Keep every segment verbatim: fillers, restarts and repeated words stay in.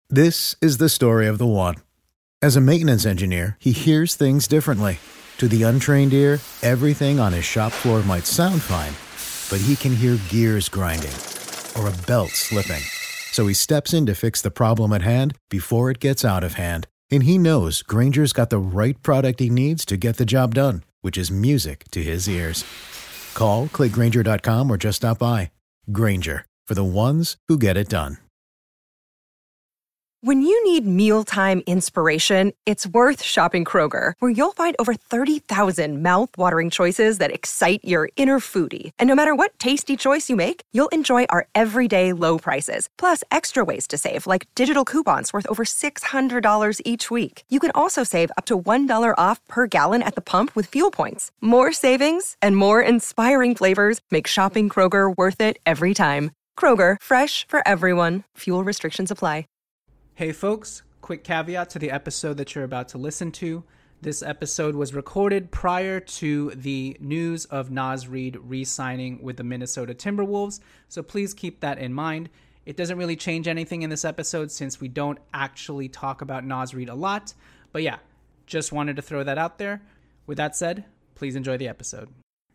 This is the story of the one. As a maintenance engineer, he hears things differently. To the untrained ear, everything on his shop floor might sound fine, but he can hear gears grinding or a belt slipping. So he steps in to fix the problem at hand before it gets out of hand. And he knows Grainger's got the right product he needs to get the job done, which is music to his ears. Call, click Grainger dot com, or just stop by. Grainger, for the ones who get it done. When you need mealtime inspiration, it's worth shopping Kroger, where you'll find over thirty thousand mouth-watering choices that excite your inner foodie. And no matter what tasty choice you make, you'll enjoy our everyday low prices, plus extra ways to save, like digital coupons worth over six hundred dollars each week. You can also save up to one dollar off per gallon at the pump with fuel points. More savings and more inspiring flavors make shopping Kroger worth it every time. Kroger, fresh for everyone. Fuel restrictions apply. Hey folks, quick caveat to the episode that you're about to listen to. This episode was recorded prior to the news of Naz Reid re-signing with the Minnesota Timberwolves, so please keep that in mind. It doesn't really change anything in this episode since we don't actually talk about Naz Reid a lot, but yeah, just wanted to throw that out there. With that said, please enjoy the episode.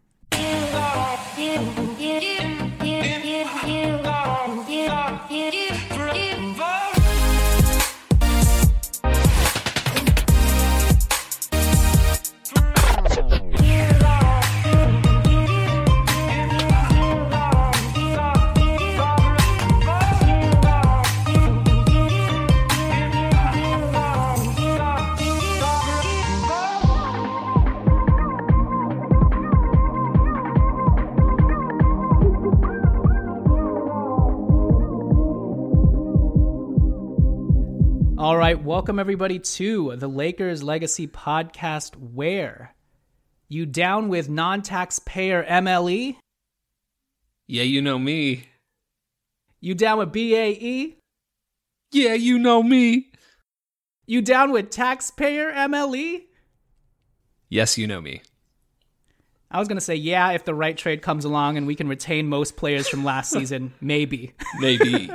All right, welcome everybody to the Lakers Legacy Podcast. Where you down with non-taxpayer M L E? Yeah, you know me. You down with B A E? Yeah, you know me. You down with taxpayer M L E? Yes, you know me. I was going to say, yeah, if the right trade comes along and we can retain most players from last season, maybe. Maybe.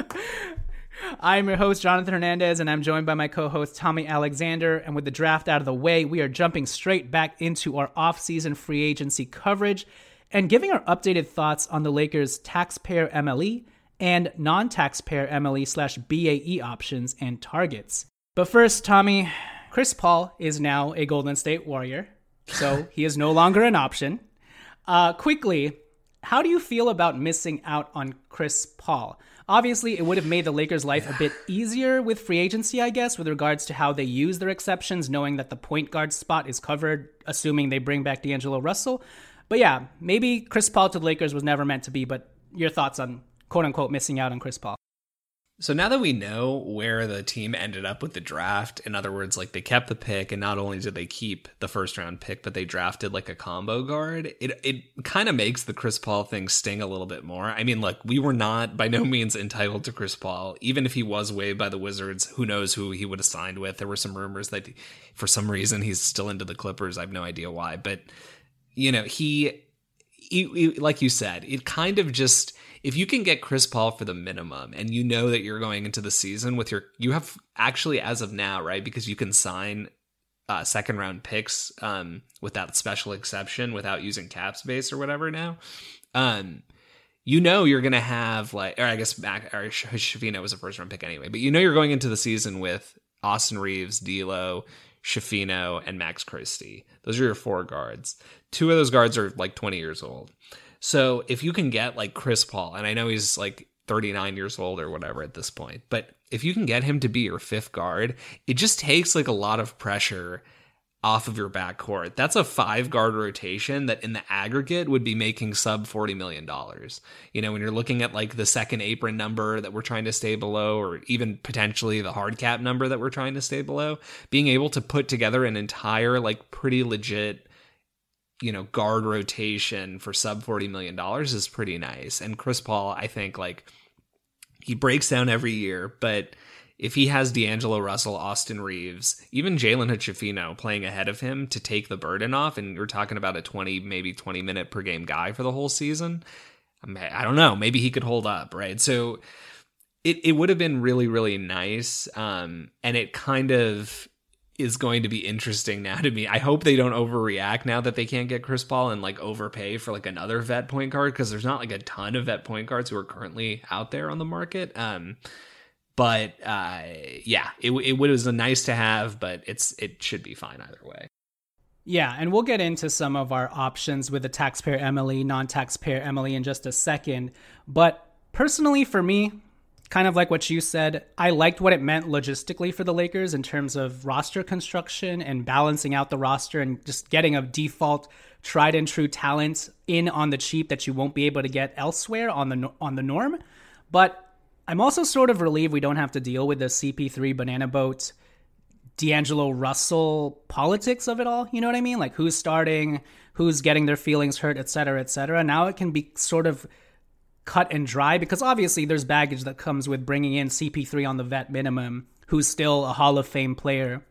I'm your host, Jonathan Hernandez, and I'm joined by my co-host, Tommy Alexander. And with the draft out of the way, we are jumping straight back into our off-season free agency coverage and giving our updated thoughts on the Lakers' taxpayer M L E and non-taxpayer M L E slash B A E options and targets. But first, Tommy, Chris Paul is now a Golden State Warrior, so he is no longer an option. Uh, quickly, how do you feel about missing out on Chris Paul? Obviously, it would have made the Lakers' life a bit easier with free agency, I guess, with regards to how they use their exceptions, knowing that the point guard spot is covered, assuming they bring back D'Angelo Russell. But yeah, maybe Chris Paul to the Lakers was never meant to be, but your thoughts on quote-unquote missing out on Chris Paul? So now that we know where the team ended up with the draft, in other words, like they kept the pick, and not only did they keep the first round pick, but they drafted like a combo guard, it it kind of makes the Chris Paul thing sting a little bit more. I mean, look, we were not by no means entitled to Chris Paul. Even if he was waived by the Wizards, who knows who he would have signed with. There were some rumors that for some reason he's still into the Clippers. I have no idea why. But, you know, he, he, he like you said, it kind of just... If you can get Chris Paul for the minimum and you know that you're going into the season with your, you have actually as of now, right? Because you can sign uh, second round picks um, with that special exception without using cap space or whatever now. Um, you know you're going to have like, or I guess Mac, or Shafino was a first round pick anyway, but you know you're going into the season with Austin Reeves, D'Lo, Shafino, and Max Christie. Those are your four guards. Two of those guards are like twenty years old. So if you can get like Chris Paul, and I know he's like thirty-nine years old or whatever at this point, but if you can get him to be your fifth guard, it just takes like a lot of pressure off of your backcourt. That's a five guard rotation that in the aggregate would be making sub forty million dollars. You know, when you're looking at like the second apron number that we're trying to stay below, or even potentially the hard cap number that we're trying to stay below, being able to put together an entire like pretty legit, you know, guard rotation for sub forty million dollars is pretty nice. And Chris Paul, I think like he breaks down every year, but if he has D'Angelo Russell, Austin Reeves, even Jalen Hood-Schifino playing ahead of him to take the burden off, and you're talking about a twenty, maybe twenty minute per game guy for the whole season, I, mean, I don't know, maybe he could hold up, right? So it, it would have been really, really nice. Um, and it kind of is going to be interesting now to me. I hope they don't overreact now that they can't get Chris Paul and like overpay for like another vet point guard, because there's not like a ton of vet point guards who are currently out there on the market. Um, but uh, yeah, it it was a nice to have, but it's it should be fine either way. Yeah, and we'll get into some of our options with the taxpayer M L E, non-taxpayer M L E in just a second. But personally, for me, kind of like what you said, I liked what it meant logistically for the Lakers in terms of roster construction and balancing out the roster and just getting a default tried and true talent in on the cheap that you won't be able to get elsewhere on the on the norm. But I'm also sort of relieved we don't have to deal with the C P three banana boat, D'Angelo Russell politics of it all. You know what I mean? Like who's starting, who's getting their feelings hurt, et cetera, et cetera. Now it can be sort of cut and dry, because obviously there's baggage that comes with bringing in C P three on the vet minimum, who's still a Hall of Fame player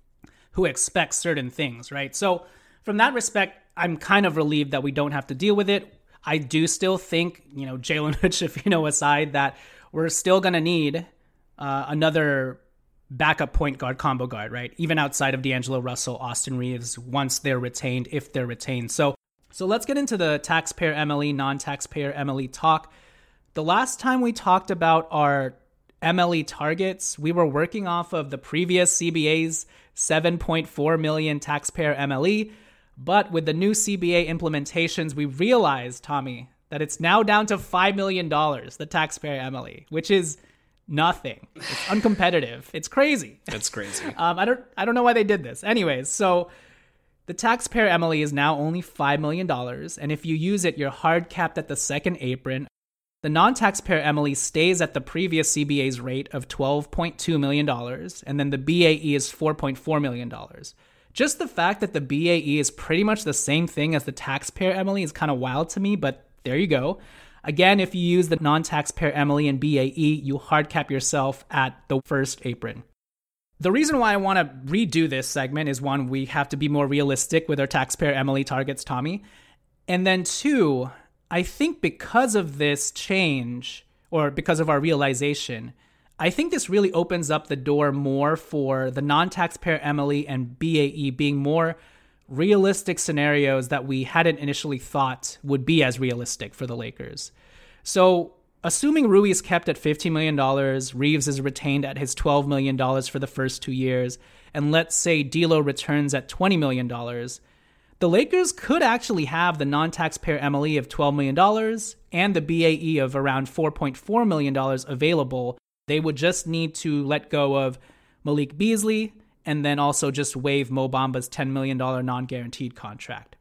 who expects certain things, right? So from that respect, I'm kind of relieved that we don't have to deal with it. I do still think, you know, Jalen Hood-Schifino aside, that we're still going to need uh, another backup point guard, combo guard, right? Even outside of D'Angelo Russell, Austin Reeves, once they're retained, if they're retained. So So let's get into the taxpayer M L E, non-taxpayer M L E talk. The last time we talked about our M L E targets, we were working off of the previous C B A's seven point four million taxpayer M L E. But with the new C B A implementations, we realized, Tommy, that it's now down to five million dollars, the taxpayer M L E, which is nothing. It's uncompetitive. It's crazy. That's crazy. um, I don't, I don't know why they did this. Anyways, so the taxpayer M L E is now only five million dollars, and if you use it, you're hard capped at the second apron. The non-taxpayer M L E stays at the previous C B A's rate of twelve point two million dollars, and then the B A E is four point four million dollars. Just the fact that the B A E is pretty much the same thing as the taxpayer M L E is kind of wild to me, but there you go. Again, if you use the non-taxpayer M L E and B A E, you hard cap yourself at the first apron. The reason why I want to redo this segment is, one, we have to be more realistic with our taxpayer M L E targets, Tommy. And then two, I think because of this change, or because of our realization, I think this really opens up the door more for the non-taxpayer M L E and B A E being more realistic scenarios that we hadn't initially thought would be as realistic for the Lakers. So assuming Rui is kept at fifteen million dollars, Reeves is retained at his twelve million dollars for the first two years, and let's say D'Lo returns at twenty million dollars, the Lakers could actually have the non-taxpayer M L E of twelve million dollars and the B A E of around four point four million dollars available. They would just need to let go of Malik Beasley and then also just waive Mo Bamba's ten million dollars non-guaranteed contract.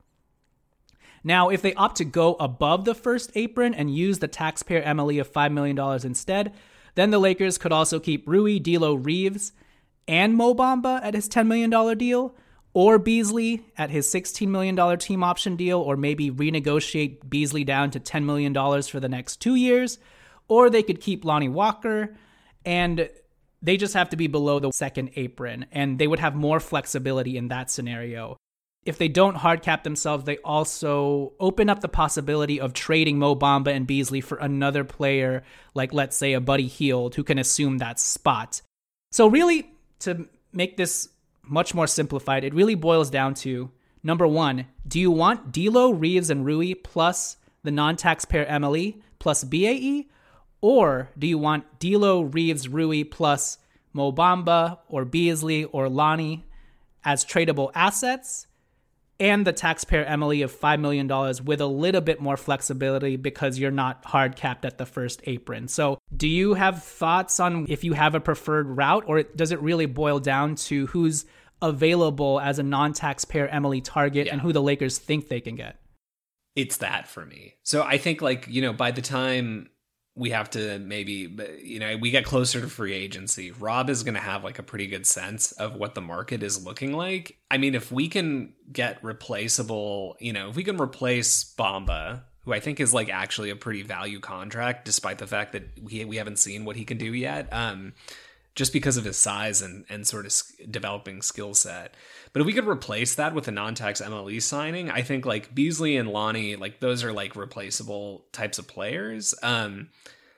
Now, if they opt to go above the first apron and use the taxpayer M L E of five million dollars instead, then the Lakers could also keep Rui, D'Lo, Reeves, and Mo Bamba at his ten million dollars deal, or Beasley at his sixteen million dollars team option deal, or maybe renegotiate Beasley down to ten million dollars for the next two years, or they could keep Lonnie Walker, and they just have to be below the second apron, and they would have more flexibility in that scenario. If they don't hard cap themselves, they also open up the possibility of trading Mo Bamba and Beasley for another player, like let's say a Buddy Hield, who can assume that spot. So really, to make this much more simplified, it really boils down to, number one, do you want D'Lo, Reeves, and Rui plus the non-taxpayer M L E plus B A E? Or do you want D'Lo, Reeves, Rui plus Mo Bamba or Beasley or Lonnie as tradable assets, and the taxpayer M L E of five million dollars with a little bit more flexibility because you're not hard capped at the first apron? So do you have thoughts on if you have a preferred route, or does it really boil down to who's available as a non-taxpayer M L E target yeah. and who the Lakers think they can get? It's that for me. So I think, like, you know, by the time we have to maybe, you know, we get closer to free agency, Rob is going to have like a pretty good sense of what the market is looking like. I mean, if we can get replaceable, you know, if we can replace Bamba, who I think is like actually a pretty value contract, despite the fact that we we haven't seen what he can do yet, um, just because of his size and, and sort of developing skill set. But if we could replace that with a non-tax M L E signing, I think like Beasley and Lonnie, like those are like replaceable types of players. Um,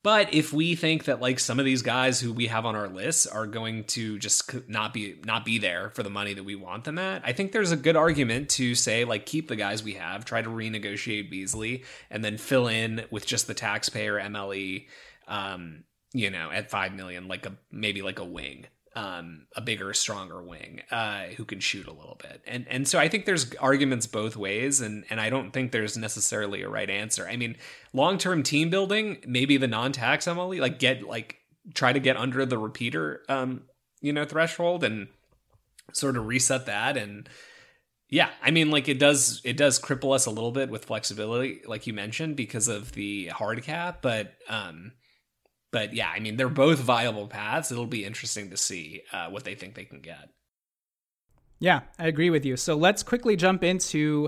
But if we think that like some of these guys who we have on our list are going to just not be not be there for the money that we want them at, I think there's a good argument to say like keep the guys we have, try to renegotiate Beasley, and then fill in with just the taxpayer M L E, um, you know, at five million, like a maybe like a wing. Um, a bigger, stronger wing uh, who can shoot a little bit. And and so I think there's arguments both ways, and, and I don't think there's necessarily a right answer. I mean, long-term team building, maybe the non-tax M L E, like get like try to get under the repeater um, you know, threshold and sort of reset that. And yeah, I mean, like it does it does cripple us a little bit with flexibility, like you mentioned, because of the hard cap, but um But yeah, I mean, they're both viable paths. It'll be interesting to see uh, what they think they can get. Yeah, I agree with you. So let's quickly jump into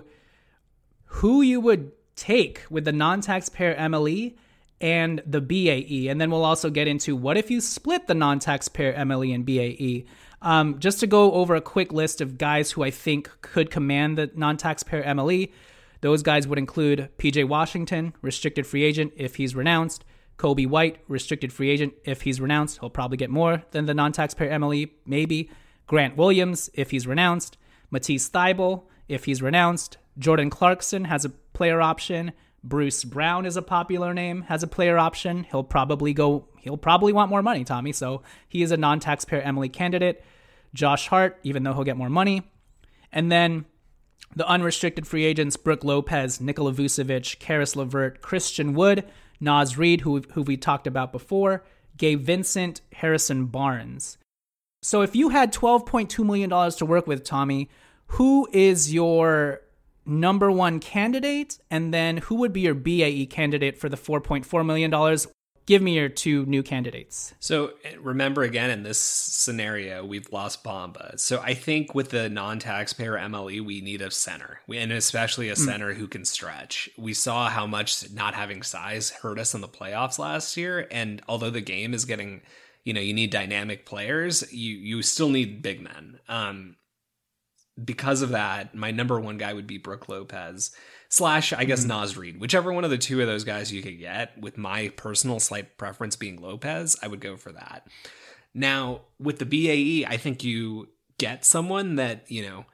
who you would take with the non-taxpayer M L E and the B A E. And then we'll also get into what if you split the non-taxpayer M L E and B A E. Um, just to go over a quick list of guys who I think could command the non-taxpayer M L E, those guys would include P J Washington, restricted free agent if he's renounced. Kobe White, restricted free agent. If he's renounced, he'll probably get more than the non-taxpayer M L E, maybe. Grant Williams, if he's renounced. Matisse Thybulle, if he's renounced. Jordan Clarkson has a player option. Bruce Brown is a popular name, has a player option. He'll probably go, he'll probably want more money, Tommy, so he is a non-taxpayer M L E candidate. Josh Hart, even though he'll get more money. And then the unrestricted free agents, Brook Lopez, Nikola Vucevic, Karis LeVert, Christian Wood, Naz Reid, who, who we talked about before, Gabe Vincent, Harrison Barnes. So if you had twelve point two million dollars to work with, Tommy, who is your number one candidate? And then who would be your B A E candidate for the four point four million dollars? Give me your two new candidates. So remember, again, in this scenario, we've lost Bamba. So I think with the non-taxpayer M L E, we need a center, we, and especially a center mm. who can stretch. We saw how much not having size hurt us in the playoffs last year. And although the game is getting, you know, you need dynamic players, you you still need big men. Um, because of that, my number one guy would be Brook Lopez. Slash, I guess, mm-hmm. Naz Reid. Whichever one of the two of those guys you could get, with my personal slight preference being Lopez, I would go for that. Now, with the B A E, I think you get someone that, you know,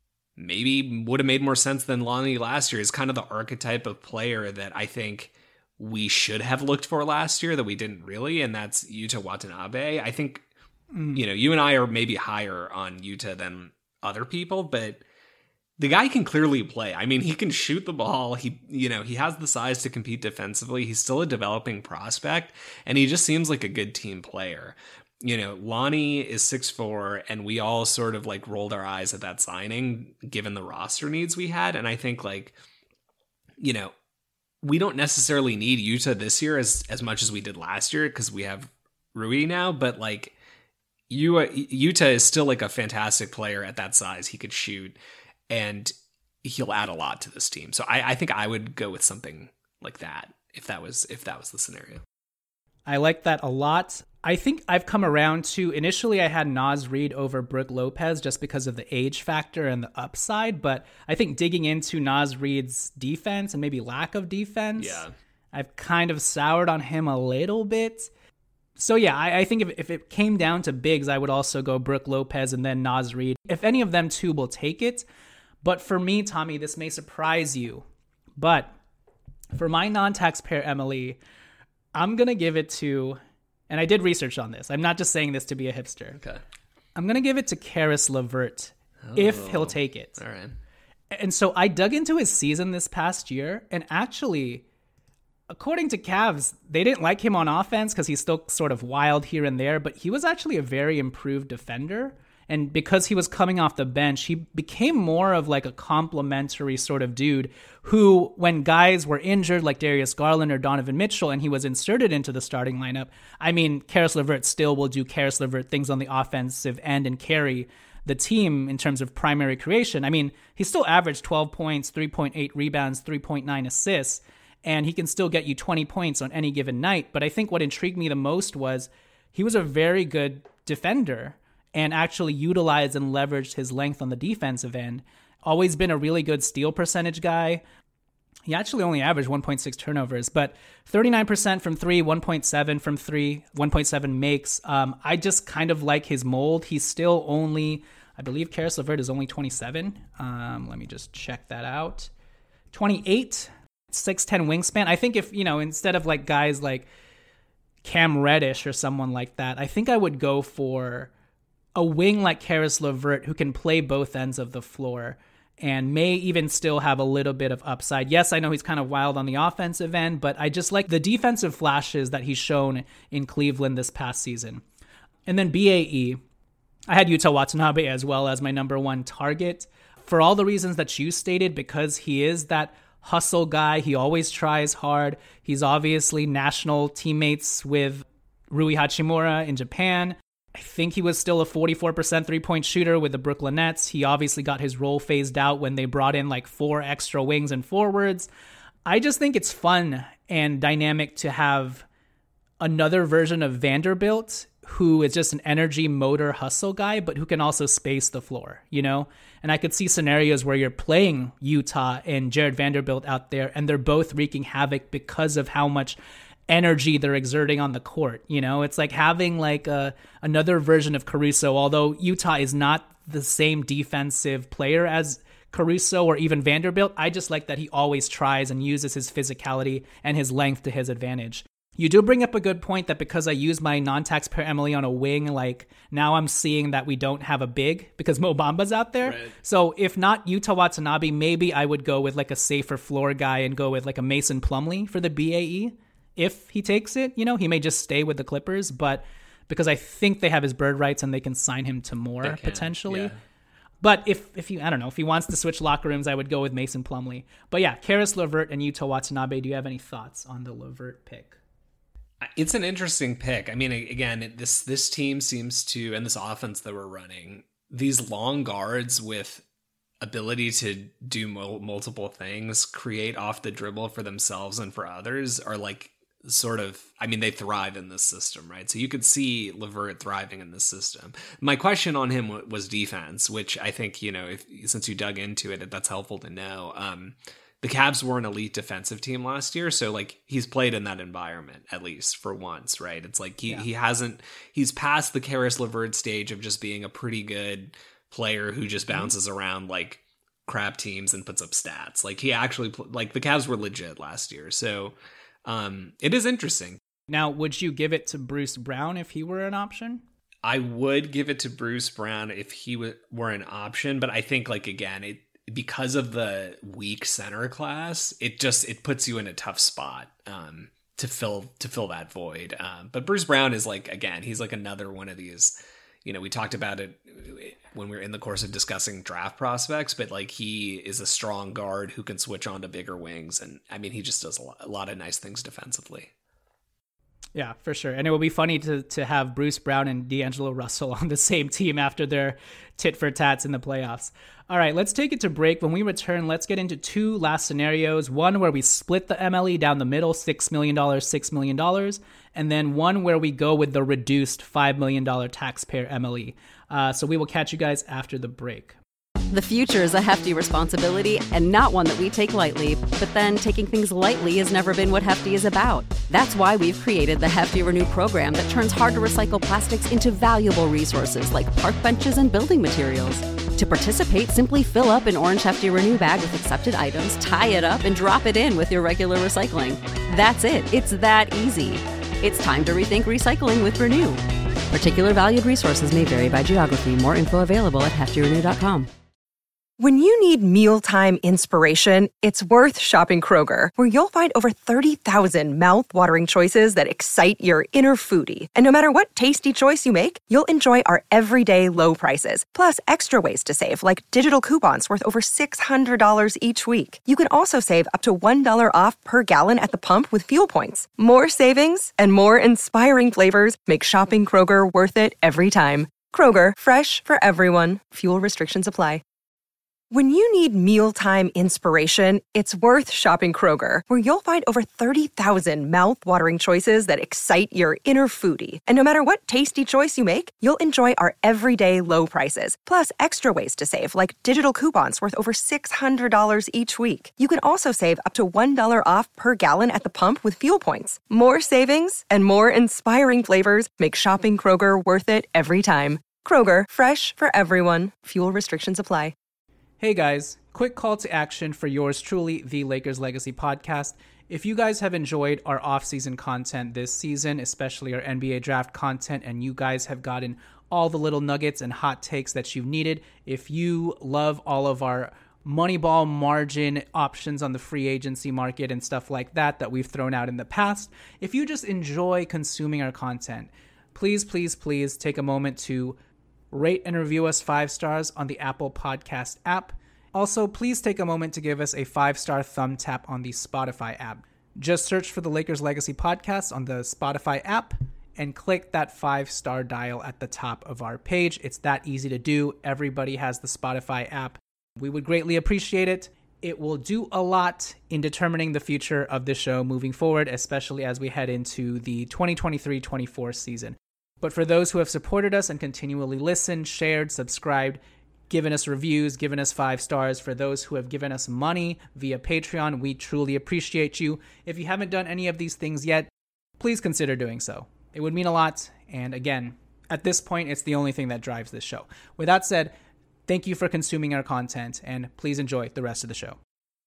maybe would have made more sense than Lonnie last year. Is kind of the archetype of player that I think we should have looked for last year that we didn't really, and that's Yuta Watanabe. I think, mm. you know, you and I are maybe higher on Yuta than other people, but the guy can clearly play. I mean, he can shoot the ball. He, you know, he has the size to compete defensively. He's still a developing prospect, and he just seems like a good team player. You know, Lonnie is six foot four, and we all sort of like rolled our eyes at that signing, given the roster needs we had. And I think like, you know, we don't necessarily need Yuta this year as, as much as we did last year because we have Rui now, but like you, Yuta is still like a fantastic player at that size. He could shoot. And he'll add a lot to this team. So I, I think I would go with something like that if that was if that was the scenario. I like that a lot. I think I've come around to, initially I had Naz Reid over Brook Lopez just because of the age factor and the upside. But I think digging into Naz Reid's defense and maybe lack of defense, yeah. I've kind of soured on him a little bit. So yeah, I, I think if, if it came down to bigs, I would also go Brook Lopez and then Naz Reid. If any of them two will take it. But for me, Tommy, this may surprise you, but for my non-taxpayer M L E, I'm going to give it to, and I did research on this. I'm not just saying this to be a hipster. Okay. I'm going to give it to Karis LeVert oh, if he'll take it. All right. And so I dug into his season this past year, and actually, according to Cavs, they didn't like him on offense because he's still sort of wild here and there, but he was actually a very improved defender. And because he was coming off the bench, he became more of like a complimentary sort of dude who, when guys were injured like Darius Garland or Donovan Mitchell and he was inserted into the starting lineup, I mean, Karis LeVert still will do Karis LeVert things on the offensive end and carry the team in terms of primary creation. I mean, he still averaged twelve points, three point eight rebounds, three point nine assists, and he can still get you twenty points on any given night. But I think what intrigued me the most was he was a very good defender and actually utilized and leveraged his length on the defensive end. Always been a really good steal percentage guy. He actually only averaged one point six turnovers, but thirty-nine percent from three, one point seven from three, one point seven makes. Um, I just kind of like his mold. He's still only, I believe Caris LeVert is only twenty-seven. Um, let me just check that out. twenty-eight, six ten wingspan. I think if, you know, instead of like guys like Cam Reddish or someone like that, I think I would go for a wing like Caris LeVert who can play both ends of the floor and may even still have a little bit of upside. Yes, I know he's kind of wild on the offensive end, but I just like the defensive flashes that he's shown in Cleveland this past season. And then B A E, I had Yuta Watanabe as well as my number one target. For all the reasons that you stated, because he is that hustle guy, he always tries hard. He's obviously national teammates with Rui Hachimura in Japan. I think he was still a forty-four percent three-point shooter with the Brooklyn Nets. He obviously got his role phased out when they brought in like four extra wings and forwards. I just think it's fun and dynamic to have another version of Vanderbilt who is just an energy motor hustle guy, but who can also space the floor, you know? And I could see scenarios where you're playing Yuta and Jared Vanderbilt out there, and they're both wreaking havoc because of how much energy they're exerting on the court. You know, it's like having like a another version of Caruso, although Yuta is not the same defensive player as Caruso or even Vanderbilt. I just like that he always tries and uses his physicality and his length to his advantage. You do bring up a good point that because I use my non-taxpayer Emily on a wing, like now I'm seeing that we don't have a big because Mo Bamba's out there. Right. So if not Yuta Watanabe, maybe I would go with like a safer floor guy and go with like a Mason Plumlee for the B A E. If he takes it, you know, he may just stay with the Clippers, but because I think they have his bird rights and they can sign him to more can, potentially. Yeah. But if if he, I don't know, if he wants to switch locker rooms, I would go with Mason Plumlee. But yeah, Caris LeVert and Yuta Watanabe. Do you have any thoughts on the LeVert pick? It's an interesting pick. I mean, again, this this team seems to, and this offense that we're running, these long guards with ability to do mo- multiple things, create off the dribble for themselves and for others, are like sort of, I mean, they thrive in this system, right? So you could see LeVert thriving in this system. My question on him w- was defense, which I think, you know, if since you dug into it, that's helpful to know. Um, the Cavs were an elite defensive team last year, so like he's played in that environment at least for once, right? It's like he, yeah. he hasn't, he's past the Caris LeVert stage of just being a pretty good player who just bounces mm-hmm. around like crap teams and puts up stats. Like he actually, like the Cavs were legit last year, so um, it is interesting. Now, would you give it to Bruce Brown if he were an option? I would give it to Bruce Brown if he w- were an option, but I think like again, it because of the weak center class, it just it puts you in a tough spot um, to fill to fill that void. Um, but Bruce Brown is like again, he's like another one of these. You know, we talked about it when we were in the course of discussing draft prospects, but like he is a strong guard who can switch on to bigger wings, and I mean, he just does a lot, a lot of nice things defensively. Yeah, for sure. And it will be funny to to have Bruce Brown and D'Angelo Russell on the same team after their tit for tats in the playoffs. All right, let's take it to break. When we return, let's get into two last scenarios. One where we split the M L E down the middle, six million dollars, six million dollars. And then one where we go with the reduced five million dollars taxpayer M L E. Uh, so we will catch you guys after the break. The future is a hefty responsibility and not one that we take lightly. But then taking things lightly has never been what Hefty is about. That's why we've created the Hefty Renew program that turns hard-to-recycle plastics into valuable resources like park benches and building materials. To participate, simply fill up an orange Hefty Renew bag with accepted items, tie it up, and drop it in with your regular recycling. That's it. It's that easy. It's time to rethink recycling with Renew. Particular valued resources may vary by geography. More info available at hefty renew dot com. When you need mealtime inspiration, it's worth shopping Kroger, where you'll find over thirty thousand mouth-watering choices that excite your inner foodie. And no matter what tasty choice you make, you'll enjoy our everyday low prices, plus extra ways to save, like digital coupons worth over six hundred dollars each week. You can also save up to one dollar off per gallon at the pump with fuel points. More savings and more inspiring flavors make shopping Kroger worth it every time. Kroger, fresh for everyone. Fuel restrictions apply. When you need mealtime inspiration, it's worth shopping Kroger, where you'll find over thirty thousand mouth-watering choices that excite your inner foodie. And no matter what tasty choice you make, you'll enjoy our everyday low prices, plus extra ways to save, like digital coupons worth over six hundred dollars each week. You can also save up to one dollar off per gallon at the pump with fuel points. More savings and more inspiring flavors make shopping Kroger worth it every time. Kroger, fresh for everyone. Fuel restrictions apply. Hey guys, quick call to action for yours truly, the Lakers Legacy Podcast. If you guys have enjoyed our off-season content this season, especially our N B A draft content, and you guys have gotten all the little nuggets and hot takes that you've needed, if you love all of our Moneyball margin options on the free agency market and stuff like that that we've thrown out in the past, if you just enjoy consuming our content, please, please, please take a moment to rate and review us five stars on the Apple Podcast app. Also, please take a moment to give us a five-star thumb tap on the Spotify app. Just search for the Lakers Legacy Podcast on the Spotify app and click that five-star dial at the top of our page. It's that easy to do. Everybody has the Spotify app. We would greatly appreciate it. It will do a lot in determining the future of the show moving forward, especially as we head into the twenty twenty-three twenty-four season. But for those who have supported us and continually listened, shared, subscribed, given us reviews, given us five stars, for those who have given us money via Patreon, we truly appreciate you. If you haven't done any of these things yet, please consider doing so. It would mean a lot. And again, at this point, it's the only thing that drives this show. With that said, thank you for consuming our content, and please enjoy the rest of the show.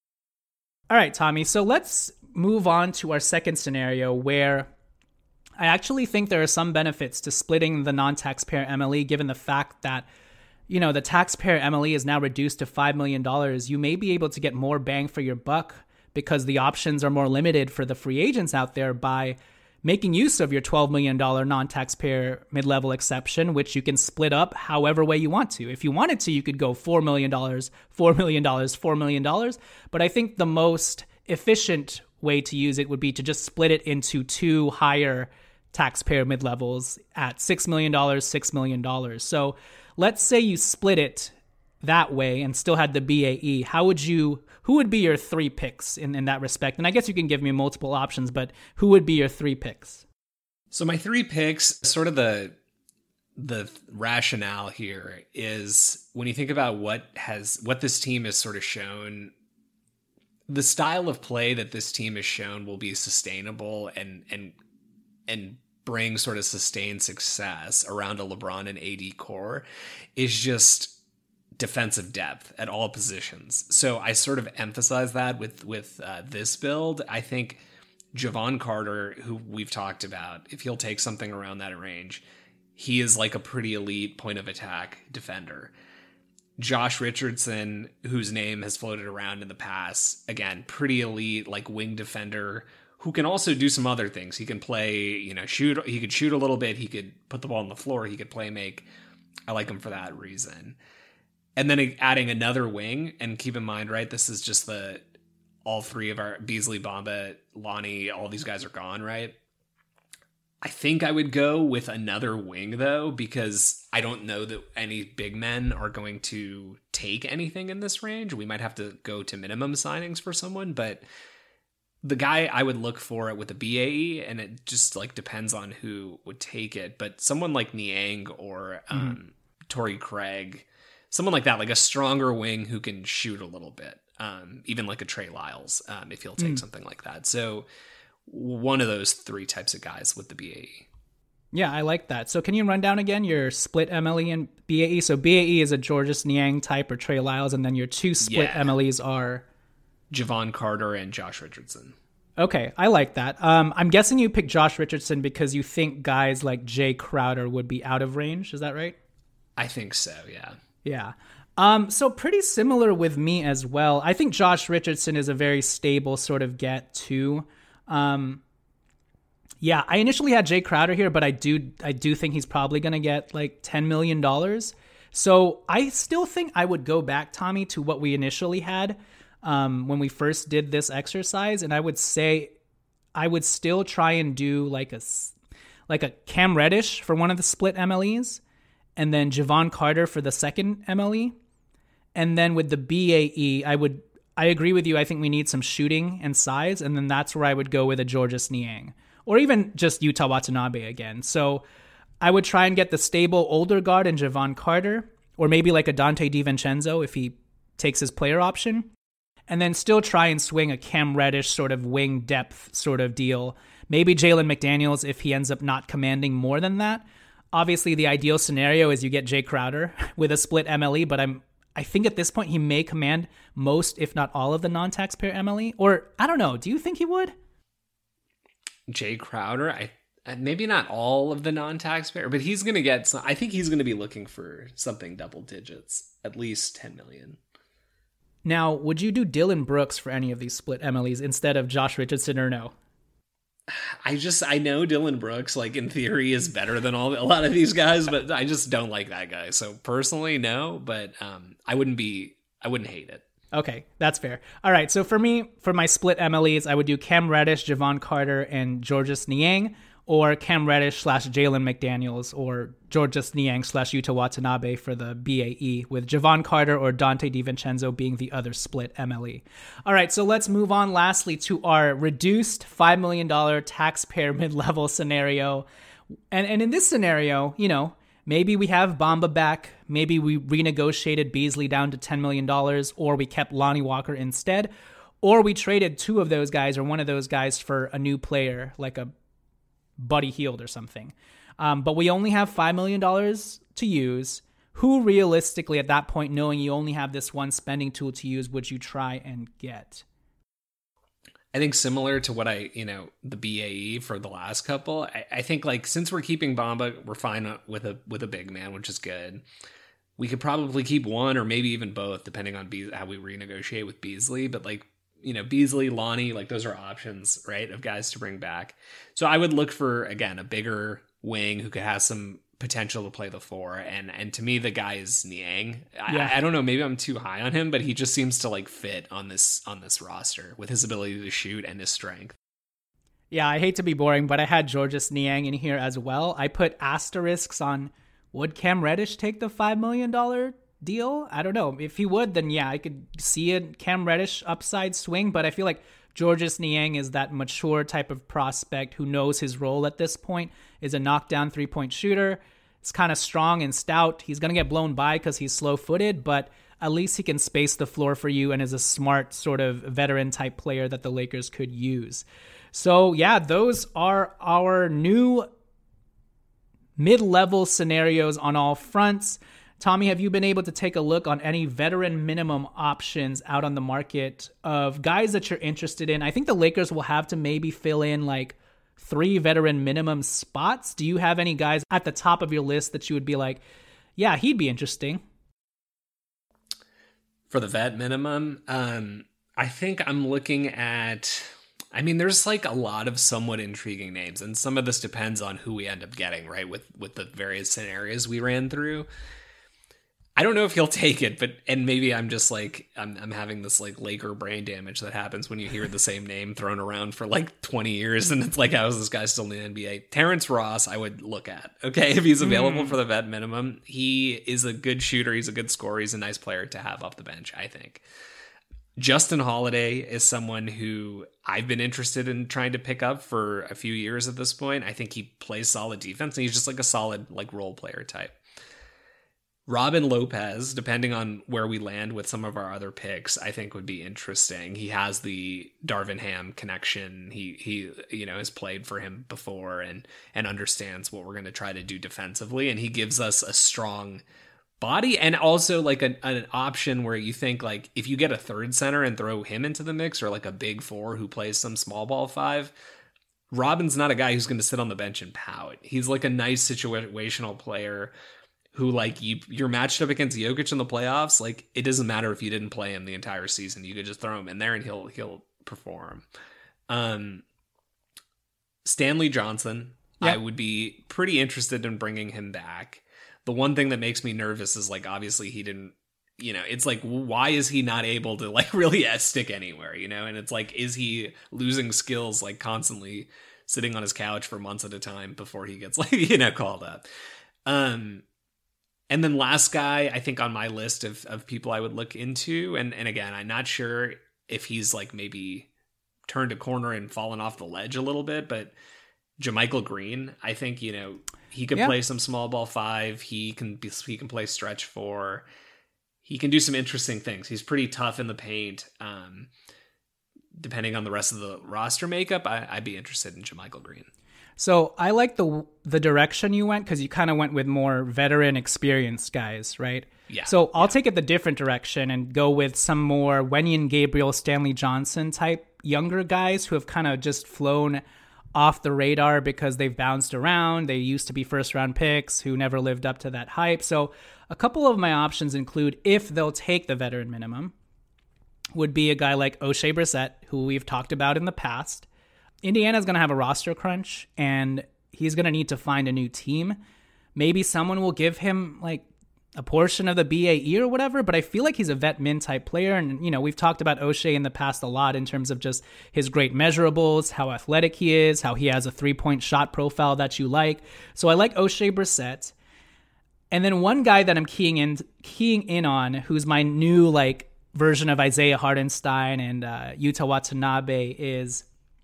All right, Tommy, so let's move on to our second scenario where I actually think there are some benefits to splitting the non-taxpayer M L E, given the fact that, you know, the taxpayer M L E is now reduced to five million dollars. You may be able to get more bang for your buck because the options are more limited for the free agents out there by making use of your twelve million dollars non-taxpayer mid-level exception, which you can split up however way you want to. If you wanted to, you could go four million dollars, four million dollars, four million dollars. But I think the most efficient way to use it would be to just split it into two higher taxpayer mid-levels at six million dollars, six million dollars. So let's say you split it that way and still had the B A E. How would you, who would be your three picks in, in that respect? And I guess you can give me multiple options, but who would be your three picks? So my three picks, sort of the the rationale here is when you think about what has what this team has sort of shown, the style of play that this team has shown will be sustainable and and and bring sort of sustained success around a LeBron and A D core is just defensive depth at all positions. So I sort of emphasize that with with uh, this build. I think Jevon Carter, who we've talked about, if he'll take something around that range, he is like a pretty elite point of attack defender. Josh Richardson, whose name has floated around in the past, again, pretty elite, like wing defender, who can also do some other things. He can play, you know, shoot. He could shoot a little bit. He could put the ball on the floor. He could play make. I like him for that reason. And then adding another wing, and keep in mind, right, this is just the, all three of our, Beasley, Bamba, Lonnie, all these guys are gone, right? I think I would go with another wing, though, because I don't know that any big men are going to take anything in this range. We might have to go to minimum signings for someone, but the guy I would look for it with a B A E, and it just like depends on who would take it, but someone like Niang or um, mm-hmm. Torrey Craig, someone like that, like a stronger wing who can shoot a little bit, um, even like a Trey Lyles, um, if he'll take mm. something like that. So one of those three types of guys with the B A E. Yeah, I like that. So can you run down again your split M L E and B A E? So B A E is a Georges Niang type or Trey Lyles, and then your two split yeah. M L Es are Jevon Carter and Josh Richardson. Okay, I like that. Um, I'm guessing you picked Josh Richardson because you think guys like Jay Crowder would be out of range. Is that right? I think so, yeah. Yeah. Um, so pretty similar with me as well. I think Josh Richardson is a very stable sort of get too. Um, yeah, I initially had Jay Crowder here, but I do I do think he's probably going to get like ten million dollars. So I still think I would go back, Tommy, to what we initially had um, when we first did this exercise. And I would say I would still try and do like a, like a Cam Reddish for one of the split M L Es, and then Jevon Carter for the second M L E. And then with the B A E, I would I agree with you. I think we need some shooting and size, and then that's where I would go with a Georges Niang, or even just Yuta Watanabe again. So I would try and get the stable older guard in Javon Carter, or maybe like a Dante DiVincenzo if he takes his player option, and then still try and swing a Cam Reddish sort of wing depth sort of deal. Maybe Jalen McDaniels if he ends up not commanding more than that. Obviously, the ideal scenario is you get Jay Crowder with a split M L E, but I'm I think at this point he may command most, if not all, of the non-taxpayer M L E. Or, I don't know, do you think he would? Jay Crowder, I maybe not all of the non-taxpayer, but he's going to get some, I think he's going to be looking for something double digits, at least ten million. Now, would you do Dylan Brooks for any of these split M L Es instead of Josh Richardson or no? I just, I know Dylan Brooks, like in theory, is better than all a lot of these guys, but I just don't like that guy. So personally, no, but um, I wouldn't be, I wouldn't hate it. Okay, that's fair. All right, so for me, for my split M L Es, I would do Cam Reddish, Javon Carter, and Georges Niang, or Cam Reddish slash Jalen McDaniels, or Georges Niang slash Yuta Watanabe for the B A E, with Javon Carter or Dante DiVincenzo being the other split M L E. All right, so let's move on lastly to our reduced five million dollars taxpayer mid-level scenario. And, and in this scenario, you know, maybe we have Bamba back, maybe we renegotiated Beasley down to ten million dollars, or we kept Lonnie Walker instead, or we traded two of those guys or one of those guys for a new player, like a Buddy Hield or something. Um, but we only have five million dollars to use. Who realistically at that point, knowing you only have this one spending tool to use, would you try and get? I think similar to what I, you know, the B A E for the last couple, I, I think like since we're keeping Bamba, we're fine with a with a big man, which is good. We could probably keep one or maybe even both, depending on Be- how we renegotiate with Beasley. But like, you know, Beasley, Lonnie, like those are options, right, of guys to bring back. So I would look for, again, a bigger wing who could have some potential to play the four. And and to me, the guy is Niang. Yeah. I, I don't know, maybe I'm too high on him, but he just seems to like fit on this on this roster with his ability to shoot and his strength. Yeah, I hate to be boring, but I had Georges Niang in here as well. I put asterisks on, would Cam Reddish take the five million dollars deal? I don't know. If he would, then yeah, I could see a Cam Reddish upside swing, but I feel like Georges Niang is that mature type of prospect who knows his role at this point, is a knockdown three-point shooter. It's kind of strong and stout. He's going to get blown by because he's slow-footed, but at least he can space the floor for you and is a smart sort of veteran-type player that the Lakers could use. So yeah, those are our new mid-level scenarios on all fronts. Tommy, have you been able to take a look on any veteran minimum options out on the market of guys that you're interested in? I think the Lakers will have to maybe fill in like three veteran minimum spots. Do you have any guys at the top of your list that you would be like, yeah, he'd be interesting? For the vet minimum, um, I think I'm looking at, I mean, there's like a lot of somewhat intriguing names, and some of this depends on who we end up getting, right, with, with the various scenarios we ran through. I don't know if he'll take it, but, and maybe I'm just like, I'm I'm having this like Laker brain damage that happens when you hear the same name thrown around for like twenty years, and it's like, how is this guy still in the N B A? Terrence Ross, I would look at, okay, if he's available mm. for the vet minimum. He is a good shooter, he's a good scorer, he's a nice player to have off the bench, I think. Justin Holiday is someone who I've been interested in trying to pick up for a few years at this point. I think he plays solid defense, and he's just like a solid like role player type. Robin Lopez, depending on where we land with some of our other picks, I think would be interesting. He has the Darvin Ham connection. He he you know has played for him before and and understands what we're going to try to do defensively, and he gives us a strong body and also like an, an option where you think like if you get a third center and throw him into the mix, or like a big four who plays some small ball five, Robin's not a guy who's going to sit on the bench and pout. He's like a nice situational player who, like, you, you're matched up against Jokic in the playoffs. Like, it doesn't matter if you didn't play him the entire season. You could just throw him in there and he'll he'll perform. Um, Stanley Johnson, yep. I would be pretty interested in bringing him back. The one thing that makes me nervous is, like, obviously he didn't, you know, it's like, why is he not able to, like, really stick anywhere, you know? And it's like, is he losing skills, like, constantly sitting on his couch for months at a time before he gets, like, you know, called up? Um... And then last guy, I think on my list of, of people I would look into, and, and again, I'm not sure if he's like maybe turned a corner and fallen off the ledge a little bit, but JaMychal Green, I think, you know, he could yeah. play some small ball five. He can be, he can play stretch four. He can do some interesting things. He's pretty tough in the paint. Um, depending on the rest of the roster makeup, I, I'd be interested in JaMychal Green. So I like the the direction you went because you kind of went with more veteran, experienced guys, right? Yeah. So I'll yeah. take it the different direction and go with some more Wenyen Gabriel, Stanley Johnson type younger guys who have kind of just flown off the radar because they've bounced around. They used to be first round picks who never lived up to that hype. So a couple of my options include, if they'll take the veteran minimum, would be a guy like Oshae Brissett, who we've talked about in the past. Indiana's going to have a roster crunch, and he's going to need to find a new team. Maybe someone will give him like a portion of the B A E or whatever, but I feel like he's a vet min type player. And, you know, we've talked about Oshae in the past a lot in terms of just his great measurables, how athletic he is, how he has a three-point shot profile that you like. So I like Oshae Brissett. And then one guy that I'm keying in, keying in on, who's my new like version of Isaiah Hartenstein and uh, Yuta Watanabe, is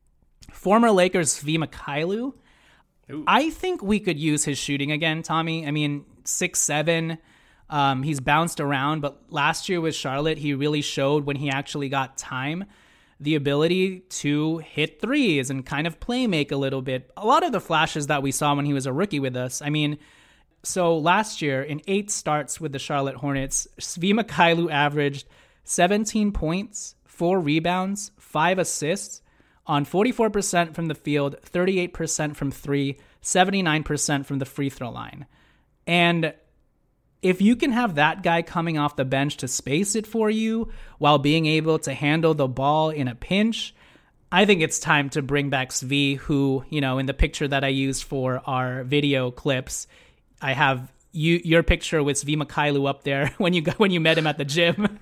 former Lakers Svi Mykhailiuk. Ooh. I think we could use his shooting again, Tommy. I mean, six seven. Um, he's bounced around, but last year with Charlotte, he really showed when he actually got time, the ability to hit threes and kind of play make a little bit. A lot of the flashes that we saw when he was a rookie with us. I mean, so last year in eight starts with the Charlotte Hornets, Svi Mykhailiuk averaged seventeen points, four rebounds, five assists, on forty-four percent from the field, thirty-eight percent from three, seventy-nine percent from the free throw line. And if you can have that guy coming off the bench to space it for you while being able to handle the ball in a pinch, I think it's time to bring back Svi, who, you know, in the picture that I used for our video clips, I have you your picture with Svi Mykhailiuk up there when you got, when you met him at the gym.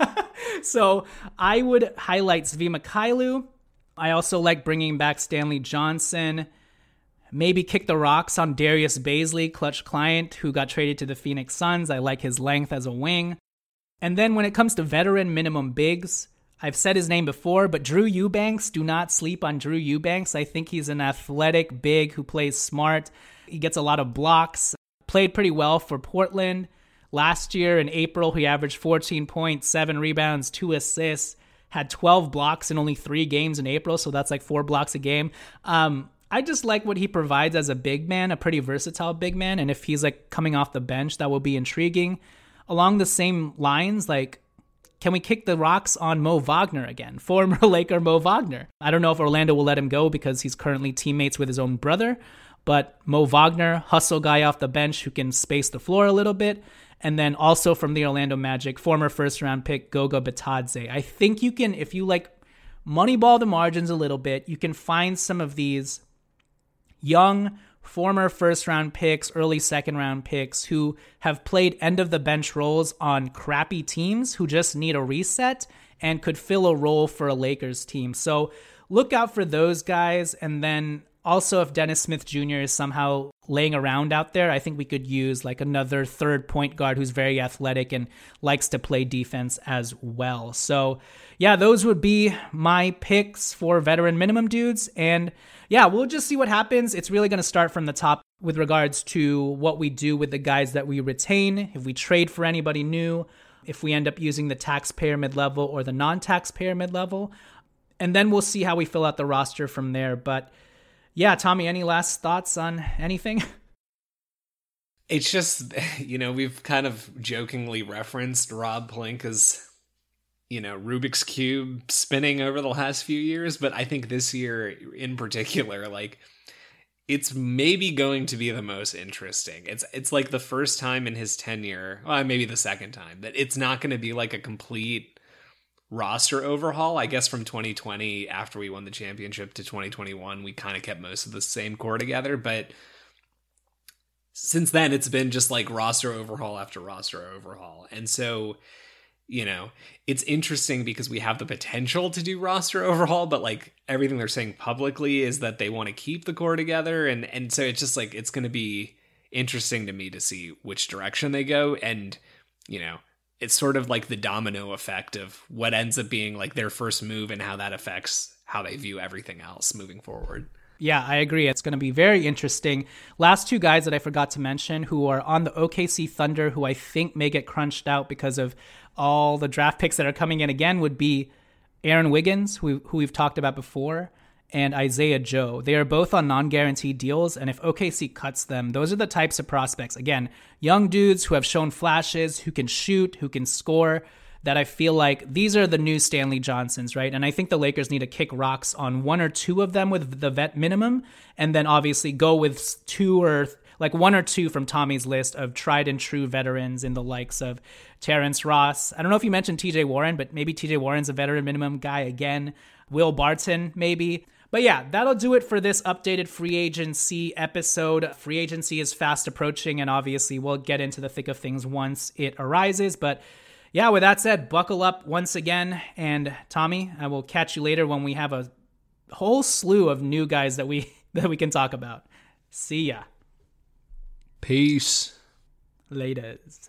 So I would highlight Svi Mykhailiuk. I also like bringing back Stanley Johnson. Maybe kick the rocks on Darius Bazley, clutch client, who got traded to the Phoenix Suns. I like his length as a wing. And then when it comes to veteran minimum bigs, I've said his name before, but Drew Eubanks, do not sleep on Drew Eubanks. I think he's an athletic big who plays smart. He gets a lot of blocks. Played pretty well for Portland. Last year in April, he averaged fourteen points, seven rebounds, two assists. Had twelve blocks in only three games in April, so that's like four blocks a game. Um, I just like what he provides as a big man, a pretty versatile big man, and if he's like coming off the bench, that will be intriguing. Along the same lines, like, can we kick the rocks on Mo Wagner again? Former Laker Mo Wagner. I don't know if Orlando will let him go because he's currently teammates with his own brother, but Mo Wagner, hustle guy off the bench who can space the floor a little bit. And then also from the Orlando Magic, former first-round pick Goga Bitadze. I think you can, if you like moneyball the margins a little bit, you can find some of these young former first-round picks, early second-round picks who have played end-of-the-bench roles on crappy teams who just need a reset and could fill a role for a Lakers team. So look out for those guys. And then also, if Dennis Smith Junior is somehow laying around out there, I think we could use like another third point guard who's very athletic and likes to play defense as well. So yeah, those would be my picks for veteran minimum dudes. And yeah, we'll just see what happens. It's really going to start from the top with regards to what we do with the guys that we retain, if we trade for anybody new, if we end up using the taxpayer mid-level or the non-taxpayer mid-level. And then we'll see how we fill out the roster from there. But yeah, Tommy, any last thoughts on anything? It's just, you know, we've kind of jokingly referenced Rob Pelinka's, you know, Rubik's Cube spinning over the last few years. But I think this year in particular, like, it's maybe going to be the most interesting. It's it's like the first time in his tenure, well, maybe the second time, that it's not going to be like a complete roster overhaul. I guess from twenty twenty, after we won the championship, to twenty twenty-one, we kind of kept most of the same core together. But since then, it's been just like roster overhaul after roster overhaul. And so, you know, it's interesting because we have the potential to do roster overhaul, but like everything they're saying publicly is that they want to keep the core together. And, and so it's just like, it's going to be, interesting to me to see which direction they go. And, you know, it's sort of like the domino effect of what ends up being like their first move and how that affects how they view everything else moving forward. Yeah, I agree. It's going to be very interesting. Last two guys that I forgot to mention who are on the O K C Thunder, who I think may get crunched out because of all the draft picks that are coming in again, would be Aaron Wiggins, who, who we've talked about before, and Isaiah Joe. They are both on non-guaranteed deals, and if O K C cuts them, those are the types of prospects. Again, young dudes who have shown flashes, who can shoot, who can score, that I feel like these are the new Stanley Johnsons, right? And I think the Lakers need to kick rocks on one or two of them with the vet minimum, and then obviously go with two or like one or two from Tommy's list of tried and true veterans in the likes of Terrence Ross. I don't know if you mentioned T J Warren, but maybe T J Warren's a veteran minimum guy again. Will Barton, maybe. But yeah, that'll do it for this updated free agency episode. Free agency is fast approaching, and obviously we'll get into the thick of things once it arises. But yeah, with that said, buckle up once again. And Tommy, I will catch you later when we have a whole slew of new guys that we that we can talk about. See ya. Peace. Laters.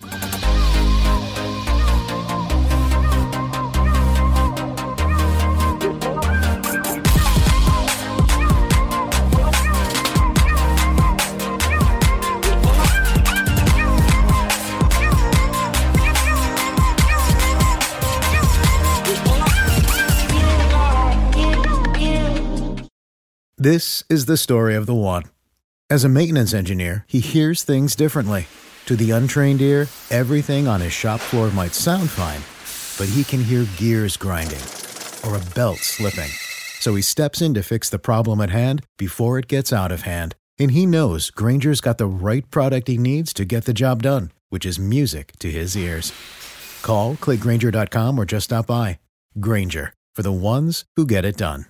This is the story of the one. As a maintenance engineer, he hears things differently. To the untrained ear, everything on his shop floor might sound fine, but he can hear gears grinding or a belt slipping. So he steps in to fix the problem at hand before it gets out of hand. And he knows Grainger's got the right product he needs to get the job done, which is music to his ears. Call, click Grainger dot com, or just stop by. Grainger, for the ones who get it done.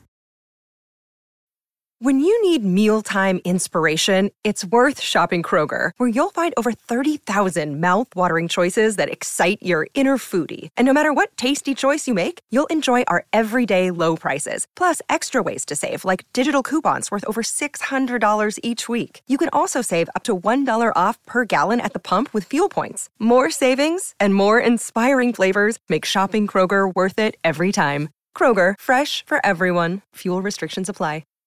When you need mealtime inspiration, it's worth shopping Kroger, where you'll find over thirty thousand mouth-watering choices that excite your inner foodie. And no matter what tasty choice you make, you'll enjoy our everyday low prices, plus extra ways to save, like digital coupons worth over six hundred dollars each week. You can also save up to one dollar off per gallon at the pump with fuel points. More savings and more inspiring flavors make shopping Kroger worth it every time. Kroger, fresh for everyone. Fuel restrictions apply.